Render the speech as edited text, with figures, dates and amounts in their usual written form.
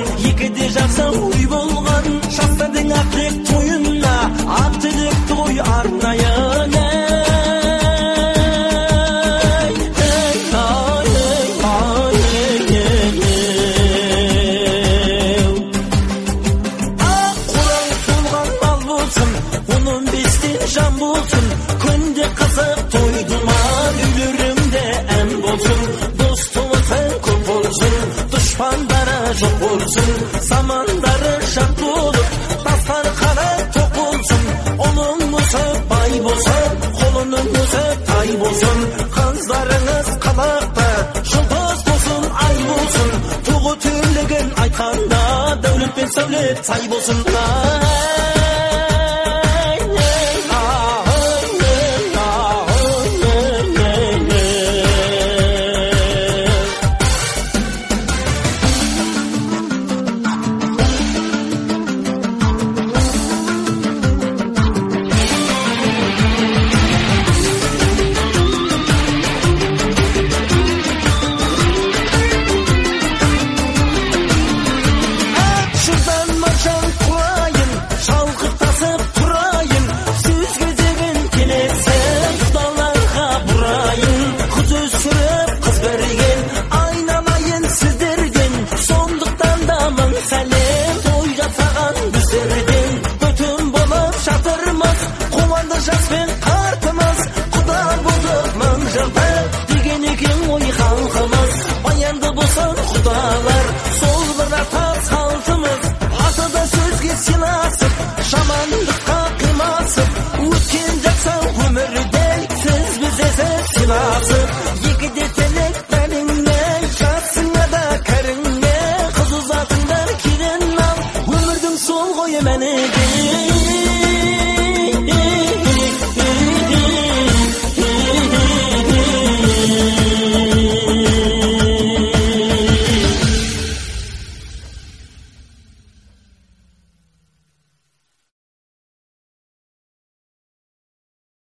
Екіде жақсы ой болған, жастардың ақырет тойына ақ тілекті қой арнайын. Жан болсын, күнде қызық тойдыман, үйлерімде ән болсын, достымызың көп болсын, дұшпандары жоқ болсын, замандары жат болып, тастар қара тоқ болсын, ұлың өсіп бай болсын, қолының өсіп тай болсын, қыздарыңыз қалақты, жұлдыз болсын, ай болсын, туғы түрлігін айтқанда, дәулет пен сәулет сай болсын.